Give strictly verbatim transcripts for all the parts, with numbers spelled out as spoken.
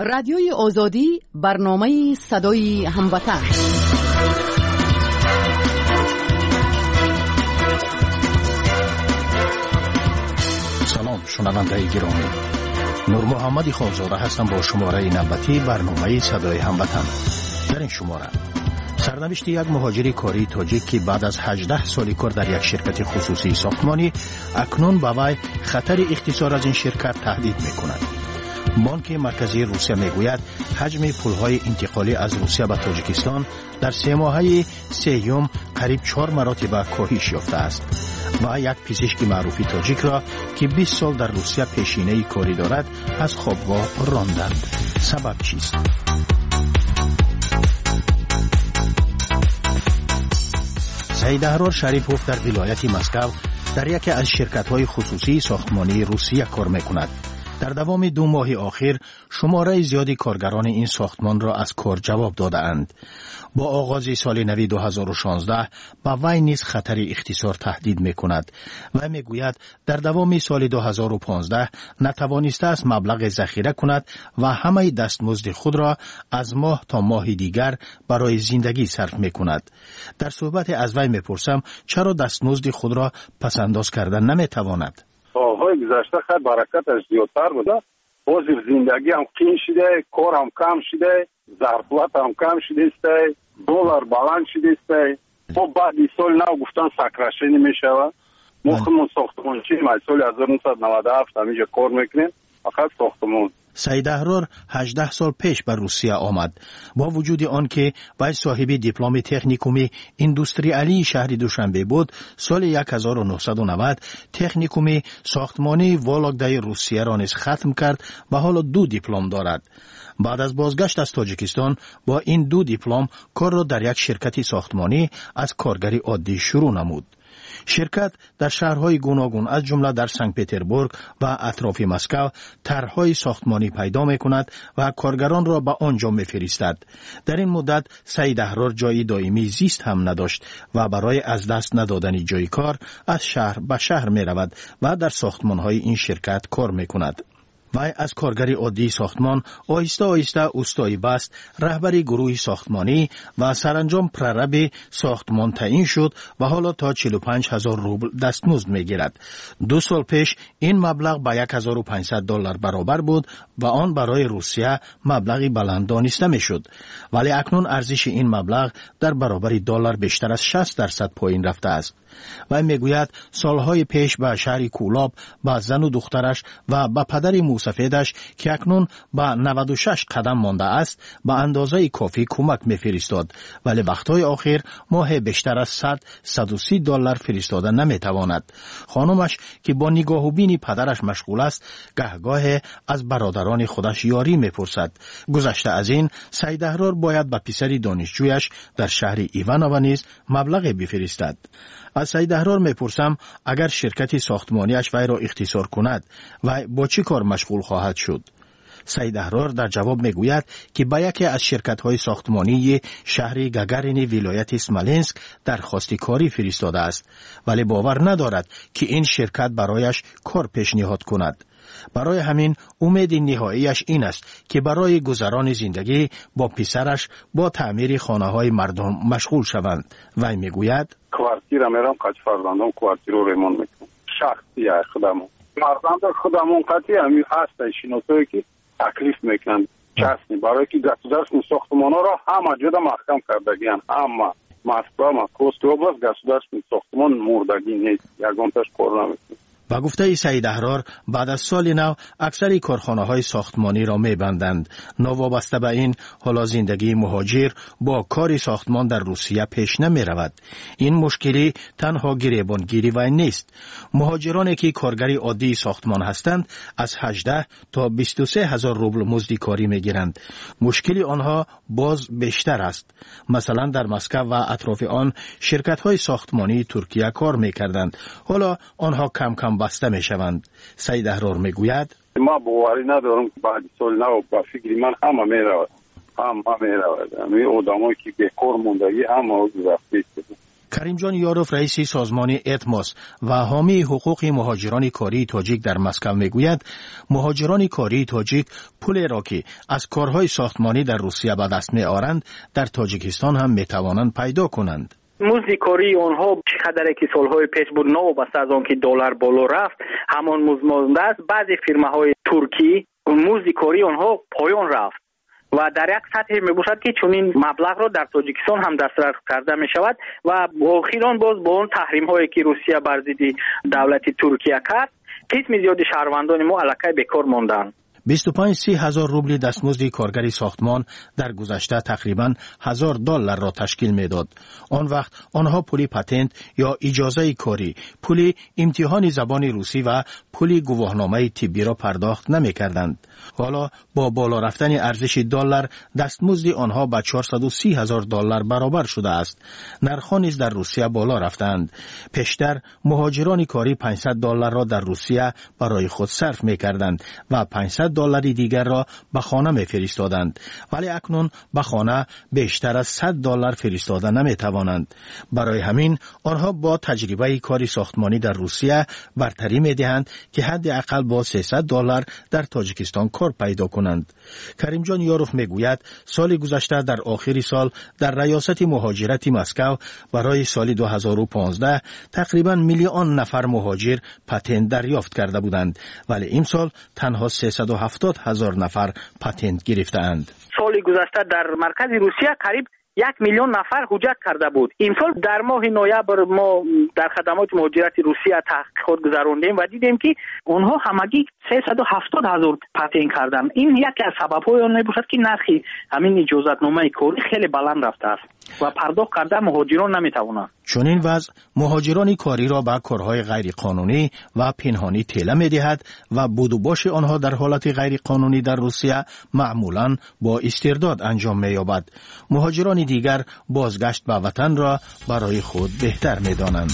رادیوی آزادی برنامه صدای هموطن. سلام شنونده گرامی، نور محمد خانزاده هستم با شماره نوبتی برنامه صدای هموطن. در این شماره سرنوشت یک مهاجر کاری تاجیک که بعد از هجده سال کار در یک شرکت خصوصی ساختمانی اکنون به وی خطر اختصار از این شرکت تهدید می‌کند. بانک مرکزی روسیه میگوید حجم پولهای انتقالی از روسیه به تاجیکستان در سه ماهه سیوم قریب چهار مراتب کاهش یافته است و یک پزشک معروف تاجیک را که بیست سال در روسیه پیشینه کاری دارد از خوابگاه راندند. سبب چیست؟ سعید احرار شریفوف در ولایت مسکو در یکی از شرکت‌های خصوصی ساختمانی روسیه کار می‌کند. در دوام دو ماه آخر شماره زیادی کارگران این ساختمان را از کار جواب دادند. با آغاز سال نو دو هزار و شانزده به وی نیز خطر اختصار تهدید می‌کند و میگوید در دوام سال دو هزار و پانزده نتوانسته است مبلغ ذخیره کند و همه دستمزد خود را از ماه تا ماه دیگر برای زندگی صرف می‌کند. در صحبت از وی میپرسم چرا دستمزد خود را پس‌انداز کردن نمی‌تواند؟ سالهای گذشته خیلی برکتش زیادتر بوده، بازی زندگی هم قین شده، کار هم کم شده، ظرفیت هم کم شده است، دلار بلند شده است. خب بعد این سال نو گفتن سکرشی نمیشود. ما خودمون ساختمانچی ما سال هزار و نهصد و نود و هفت همینجا کار میکنیم، فقط ساختمان. سعید احرار هجده سال پیش به روسیه آمد. با وجود آن که وی صاحب دیپلم تکنیکوم ایندوستریالی شهر دوشنبه بود، سال هزار و نهصد و نود تکنیکوم ساختمانی ولوگدای روسیه را نیز ختم کرد و حالا دو دیپلم دارد. بعد از بازگشت از تاجیکستان با این دو دیپلم کار را در یک شرکت ساختمانی از کارگری عادی شروع نمود. شرکت در شهرهای گوناگون از جمله در سنت پترزبورگ و اطراف مسکو طرح‌های ساختمانی پیدا می‌کند و کارگران را به آنجا می‌فرستد. در این مدت سعید احرار جای دائمی زیست هم نداشت و برای از دست ندادن جای کار از شهر به شهر می‌رود و در ساختمان‌های این شرکت کار می‌کند. وی از کارگری عادی ساختمان آهسته آهسته اوستایی بست، رهبری گروه ساختمانی و سرانجام پررب ساختمان تعیین شد و حالا تا چهل و پنج هزار روبل دستمزد میگیرد. دو سال پیش این مبلغ به هزار و پانصد دلار برابر بود و آن برای روسیه مبلغی بلند دانسته میشد، ولی اکنون ارزش این مبلغ در برابر دلار بیشتر از شصت درصد پایین رفته است. و میگوید سالهای پیش به شهر کولاب به زن و دخترش و به پدر موسفیدش که اکنون به نود و شش قدم مانده است به اندازه کافی کمک میفرستاد، ولی وقتهای آخر ماه بیشتر از صد صد و سی دلار فرستاده نمیتواند. خانمش که با نگاه و بین پدرش مشغول است گهگاه از برادران خودش یاری میپرسد. گذشته از این سعید احرار باید به پسر دانشجویش در شهر ایوانوو نیز مبلغ بفرستد. از سعید احرار میپرسم اگر شرکت ساختمانیش وی را اختصار کند و با چی کار مشغول خواهد شد؟ سعید احرار در جواب میگوید که به یکی از شرکت‌های ساختمانی شهر گاگارین ولایت اسمالینسک درخواست کاری فرستاده است، ولی باور ندارد که این شرکت برایش کار پیشنهاد کند. برای همین امید نهاییش این است که برای گذران زندگی با پسرش با تعمیر خانه‌های مردم مشغول شوند. وی میگوید کوارتیر میرم قاچ فرزندم کوارتیر رو ریمون میکنم. شخصی خودمون مردم خودمون قطعی همین هست شناسایی که تکلیف میکنن چسنی برای که گسودرسن ساختمانا را همه جدا محکم کردگیان. اما مسکو ماسکو اوبلاست گسودرسن ساختمان مردگی نیست، یگانتش کار نمیکنه. و گفته سعید احرار بعد از سال نو اکثر کارخانه‌های ساختمانی را می‌بندند. نوابسته به این حالا زندگی مهاجر با کار ساختمان در روسیه پیش نمی‌رود. این مشکلی تنها گریبانگیری و نیست. مهاجرانی که کارگری عادی ساختمان هستند از هجده تا بیست و سه هزار روبل مزد کاری می‌گیرند. مشکلی آنها باز بیشتر است. مثلا در مسکو و اطراف آن شرکت‌های ساختمانی ترکیه کار می‌کردند. حالا آنها کم کم بسته می شوند. سعید احرار می گوید ما باوری ندارم بعد سال نو با فکر من همه می رود همه می رود همه آدمایی که به کار موندگی همه رفته کریمجان یاروف رئیس سازمان اتماس و حامی حقوق مهاجران کاری تاجیک در مسکو میگوید مهاجران کاری تاجیک پول را که از کارهای ساختمانی در روسیه به دست میآورند در تاجیکستان هم میتوانند پیدا کنند. مزد کاری آنها چقدر که سالهای پیش بود نوابسته از آن که دلار بالا رفت همان مزد مانده است. بعضی فرماهای ترکی مزد کاری آنها پایان رفت و در یک سطح می باشد که چنین مبلغ را در تاجیکستان هم دسترس کرده می شود و اخیراً باز با اون تحریم هایی که روسیه بر ضد دولت ترکیه کرد قسم زیاد شهروندان ما الکی بیکار ماندند. بیست و پنج سی هزار روبل دستمزد کارگر ساختمان در گذشته تقریباً هزار دلار را تشکیل میداد. آن وقت آنها پول پتنت یا اجازه کاری، پول امتحان زبان روسی و پول گواهنامه طبی را پرداخت نمی کردند. حالا با بالا رفتن ارزش دلار دستمزد آنها به چهارصد و سی هزار دلار برابر شده است. نرخ‌ها نیز در روسیه بالا رفتند. پیشتر مهاجران کاری پانصد دلار را در روسیه برای خود صرف می کردند و پانصد دلاری دیگر را به خانه می فرستادند، ولی اکنون به خانه بیشتر از صد دلار فرستاده نمی توانند. برای همین آنها با تجربه کاری ساختمانی در روسیه برتری می دهند که حداقل با سیصد دلار در تاجیکستان کار پیدا کنند. کریمجان یاروف می گوید سال گذشته در آخر سال در ریاست مهاجرت مسکو برای سال دو هزار و پانزده تقریبا میلیون نفر مهاجر پتنت دریافت کرده بودند، ولی این سال تنها سیصد و هفتاد هزار نفر پتنت گرفتند. سال گذشته در مرکز روسیه قریب یک میلیون نفر حجت کرده بود. این سال در ماه نوامبر ما در خدمات مهاجرت روسیه تحقیقات گذراندیم و دیدیم که اونها همگی سیصد و هفتاد هزار پتنت کردند. این یکی از سبب‌های آن میباشد که نرخ همین اجازتنامه کاری خیلی بلند رفته است و پرداخت کرده مهاجران نمیتوانند. چون این وضع مهاجران کاری را به کارهای غیر قانونی و پنهانی تله می‌دهد و بود و باش آنها در حالت غیر قانونی در روسیه معمولاً با استرداد انجام می‌یابد. مهاجران دیگر بازگشت به وطن را برای خود بهتر می‌دانند.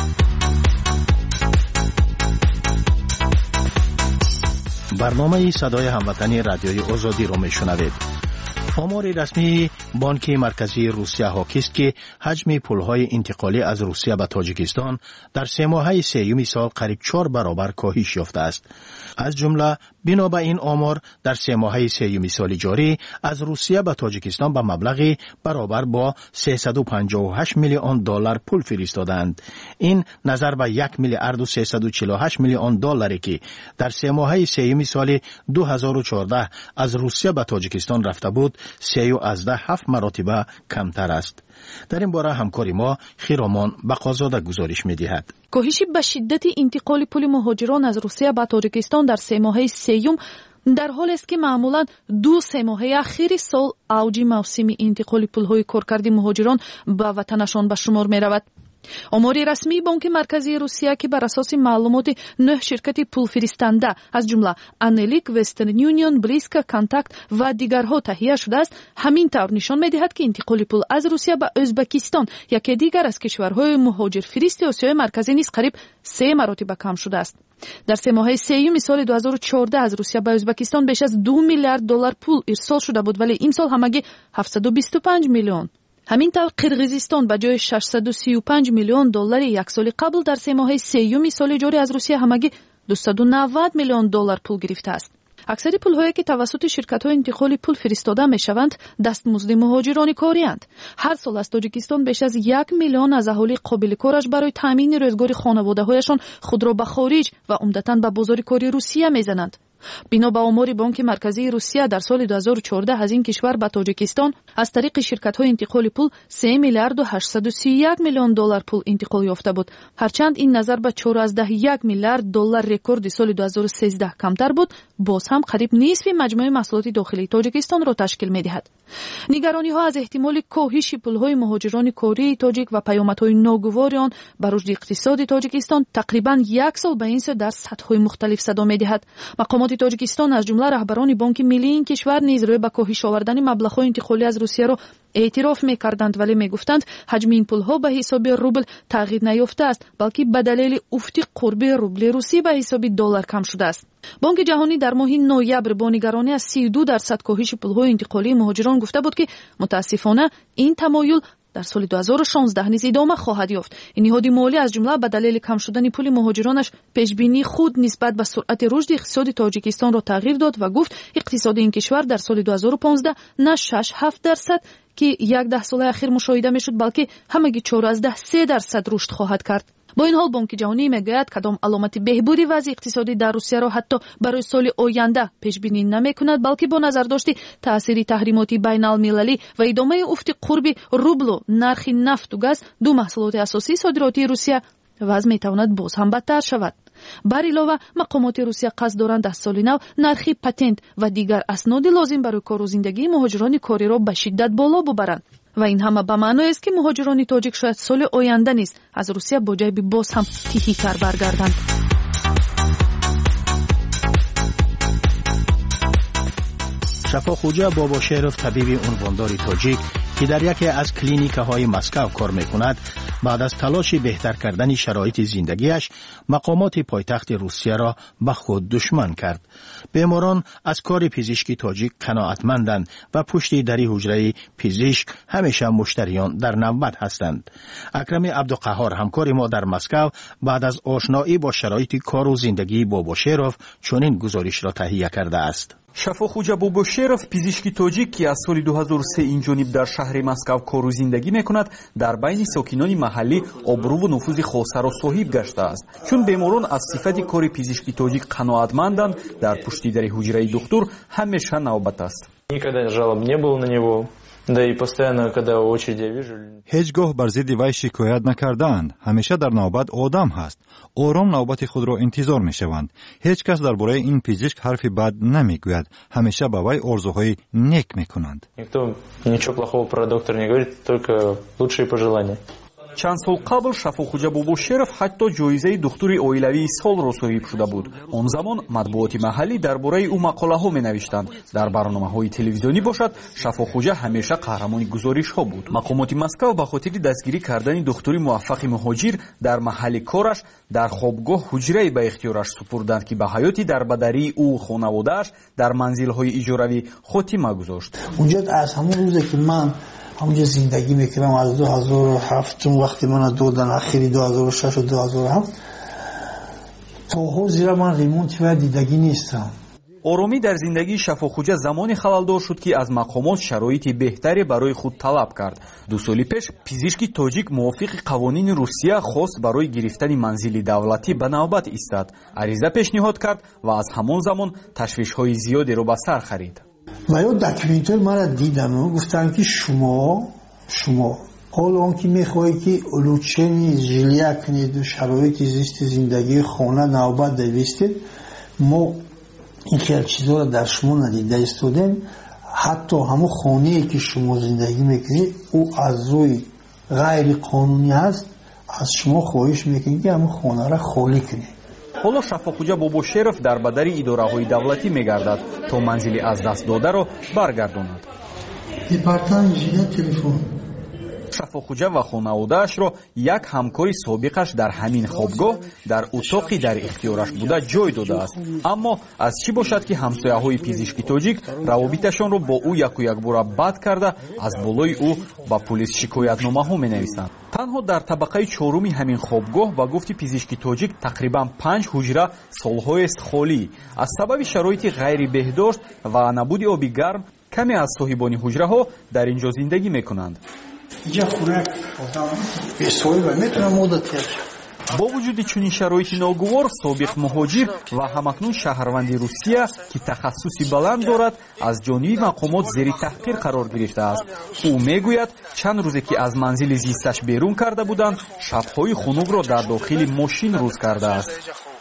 برنامه صدای هموطنی رادیوی آزادی را میشنوید. آمار رسمی بانک مرکزی روسیه حاکی است که حجم پولهای انتقالی از روسیه به تاجیکستان در سه ماهه سیوم سال قریب چهار برابر کاهش یافته است. از جمله بنا به این آمار در سه ماهه سیوم سال جاری از روسیه به تاجیکستان به مبلغی برابر با سیصد و پنجاه و هشت میلیون دلار پول فرستادند. این نظر به یک میلیارد و سیصد و چهل و هشت میلیون دلاری که در سه ماهه سیوم سال دو هزار و چهارده از روسیه به تاجیکستان رفته بود سی و از ده هفت مراتبه کمتر است. در این باره همکاری ما خیرامان بقازاده گزارش می‌دهد. کاهش به شدت انتقال پول مهاجران از روسیه به تاجیکستان در سه ماهه سیوم در حالی است که معمولاً دو سه ماهه اخیر سال اوج موسم انتقال پول‌های کارکردی مهاجران به وطنشان به شمار می‌رود. آمار رسمی بانک مرکزی روسیه که بر اساس معلومات نه شرکت پول فرستنده از جمله انلیک، وسترن یونیون، بلیسکا، کانتاکت و دیگرها تهیه شده است، همین طور نشان می‌دهد که انتقال پول از روسیه به ازبکستان، یکی دیگر از کشورهای مهاجر فرست آسیای مرکزی نیز قریب سه مراتب کم شده است. در سه ماهه سیوم سال دو هزار و چهارده از روسیه به ازبکستان بیش از دو میلیارد دلار پول ارسال شده بود، ولی این سال همگی هفتصد و بیست و پنج میلیون. همین طور قرقیزستان به جای ششصد و سی و پنج میلیون دلار یک سال قبل در سه ماهه سیوم سال جاری از روسیه همگی دویست و نود میلیون دلار پول گرفته است. اکثر پول‌هایی که توسط شرکت‌های انتقال پول فرستاده می‌شوند دستمزد مهاجران کاری اند. هر سال از تاجیکستان بیش از یک میلیون از اهالی قابل کارش برای تامین روزگار خانواده‌هایشان خود را به خارج و عمدتاً به بازار کاری روسیه می‌زنند. بنا به آمار بانک مرکزی روسیه در سال دو هزار و چهارده از این کشور به تاجیکستان از طریق شرکت‌های انتقال پول سه میلیارد و هشتصد و سی و یک میلیون دلار پول انتقال یافته بود، هرچند این نظر به چهارده و یک میلیارد دلار رکورد سال دو هزار و سیزده کمتر بود، باز هم قریب نصف مجموع محصولات داخلی تاجیکستان را تشکیل می‌دهد. نگرانی‌ها از احتمال کاهش پول‌های مهاجران کاری تاجیک و پیامدهای ناگوار آن بر رشد اقتصادی تاجیکستان تقریباً یک سال به این سو در سطح‌های مختلف صدا می‌دهد. مقامات تاجیکستان از جمله رهبران بانک ملی این کشور نیز روی به کاهش آوردن مبلغ‌های انتقالی از روسیه را اعتراف می‌کردند، ولی می‌گفتند حجم این پول‌ها به حساب روبل تغییر نیافته است، بلکه به دلیل افت قرب روبل روسی به حساب دلار کم شده است. بانک جهانی در ماه نوامبر با نگرانی از سی و دو درصد کاهش پول‌های انتقالی مهاجران گفته بود که متاسفانه این تمایل дар соли ду ҳазору шонздаҳ низ идома хоҳад ёфт. ин ниҳоди молӣ аз ҷумла ба далели кам шудани пули муҳоҷиронаш пешбинии худ нисбат ба суръати рушди иқтисоди тоҷикистонро тағйир дод ва гуфт иқтисоди ин кишвар дар соли ду ҳазору понздаҳ на шаш ҳафт дарсад ки як даҳсолаи ахир мушоҳида мешуд, балки ҳамаги чороздаҳ се дарсад рушд хоҳад кард. бо ин ҳол бонки ҷаҳонӣ мегӯяд кадом аломати беҳбуди вазъи иқтисодӣ дар русияро ҳатто барои соли оянда пешбинӣ намекунад, балки бо назардошти таъсири таҳримоти байналмилалӣ ва идомаи уфти қурби рублу нархи нафту газ, ду маҳсулоти асосии содиротии Русия, вазъ метавонад боз ҳам бадтар шавад. бар илова мақомоти Русия қасд доранд аз соли нав нархи патент ва дигар асноди лозим барои кору зиндагии муҳоҷирони кориро ба шиддат боло бубаранд. ва ин ҳама ба маъноест ки муҳоҷирони тоҷик шояд соли оянда низ аз Русия бо ҷайби боз ҳам тиҳитар баргарданд. шафоқӯҷа бобошеров, табиби унвондори тоҷик که در یکی از کلینیک‌های مسکو کار می‌کند، بعد از تلاش بهتر کردن شرایط زندگیش مقامات پایتخت روسیه را به خود دشمن کرد. بیماران از کار پزشکی تاجیک قناعتمندند و پشت در حجره پزشک همیشه مشتریان در نوبت هستند. اکرم عبدالقهار همکار ما در مسکو بعد از آشنایی با شرایط کار و زندگی باباشروف چنین گزارش را تهیه کرده است. шафохӯҷа бобошеров пизишки тоҷик ки аз соли ду ҳазору се инҷониб дар шаҳри Маскав кору зиндагӣ мекунад, дар байни сокинони маҳаллӣ обрӯву нуфузи хосаро соҳиб гаштааст. чун беморон аз сифати кори пизишки тоҷик қаноатманданд, дар пушти дари ҳуҷраи духтур ҳамеша навбат аст. Никогда жалоб не было на него. Да и постоянно, когда очередь я вижу... ҳеҷ гоҳ бар зидди вай шикоят накардаанд. ҳамеша дар навбат одам ҳаст. ором навбати худро интизор мешаванд. ҳеҷ кас дар бораи ин пизишк ҳарфи бад намегӯяд. ҳамеша ба вай орзуҳои нек мекунанд. Никто ничего плохого про доктора не говорит, только лучшие пожелания. чанд сол қабл шафохӯҷа бобошеров ҳатто ҷоизаи духтури оилавии солро соҳиб шуда буд. он замон матбуоти маҳаллӣ дар бораи ӯ мақолаҳо менавиштанд. дар барномаҳои телевизионӣ бошад, шафохӯҷа ҳамеша қаҳрамони гузоришҳо буд. мақомоти Маскав ба хотири дастгирӣ кардани духтури муваффақи муҳоҷир дар маҳалли кораш дар хобгоҳ ҳуҷрае ба ихтиёраш супурданд ки ба ҳаёти дарбадарии ӯ хонаводааш дар манзилҳои иҷоравӣ хотима гузошт. унҷо аз ҳамон рӯзе ки ман همونجا زندگی میکنم از دو هزار و هفت چون وقتی من دادن اخیری دو هزار و شش و دو هزار و هفت تا حال زیرا من ریمونتی و دیدگی نیستم. оромӣ дар зиндагии шафохӯҷа замоне халалдор шуд ки аз мақомот шароити беҳтаре барои худ талаб кард. ду соли пеш пизишки тоҷик мувофиқи қавонини Русия хост барои гирифтани манзили давлатӣ ба навбат истад. ариза пешниҳод кард ва аз ҳамон замон ташвишҳои зиёдеро ба сар харид. و یا دکمنت‌های من را دیدم و گفتن که شما شما حالا اون که میخواهی که علوچنی جلیه کنید و شرایط زیست زندگی خانه نوبت دویستید، ما این خیلی چیزها را در شما ندیده استودیم. حتی همون خانه‌ای که شما زندگی میکنید او از روی غیر قانونی هست، از شما خواهش میکنید که همون خانه را خالی کنید. ҳоло шафохӯҷа бобошеров дар бадари идораҳои давлатӣ мегардад то манзили аз даст додаро баргардонад. шафохӯҷа ва хонаводаашро як ҳамкори собиқаш дар ҳамин хобгоҳ дар утоқи дар ихтиёраш буда ҷой додааст. аммо аз чӣ бошад ки ҳамсояҳои пизишки тоҷик равобиташонро бо ӯ яку якбора бад карда аз болои ӯ ба пулис шикоятномаҳо менависанд. танҳо дар табақаи чоруми ҳамин хобгоҳ ба гуфти пизишки тоҷик тақрибан панҷ ҳуҷра солҳоест холӣ. аз сабаби шароити ғайри беҳдошт ва набуди оби гарм каме аз соҳибони ҳуҷраҳо дар ин ҷо зиндагӣ мекунанд. бо вуҷуди чунин шароити ногувор собиқ муҳоҷир ва ҳамакнун шаҳрванди Русия ки тахассуси баланд дорад аз ҷониби мақомот зери таҳқир қарор гирифтааст. ӯ мегӯяд чанд рӯзе ки аз манзили зисташ берун карда буданд, шабҳои хунукро дар дохили мошин рӯз кардааст.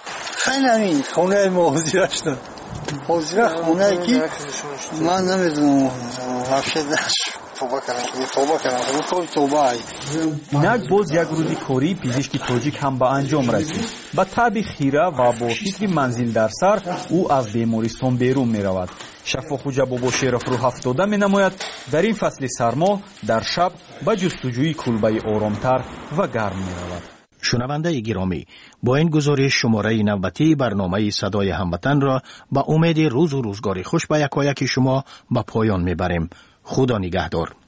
инак боз як рӯзи кории пизишки тоҷик ҳам ба анҷом расид. ба таби хира ва бо фикри манзил дар сар ӯ аз бемористон берун меравад. шафохӯҷа бобошеров рӯҳафтода менамояд дар ин фасли сармо дар шаб ба ҷустуҷӯи кулбаи оромтар ва гарм меравад. شنونده گرامی، با این گزارش شماره نوبتی برنامه صدای هموطن را با امید روز و روزگار خوش به یکایک شما به پایان میبریم. خدا نگهدار.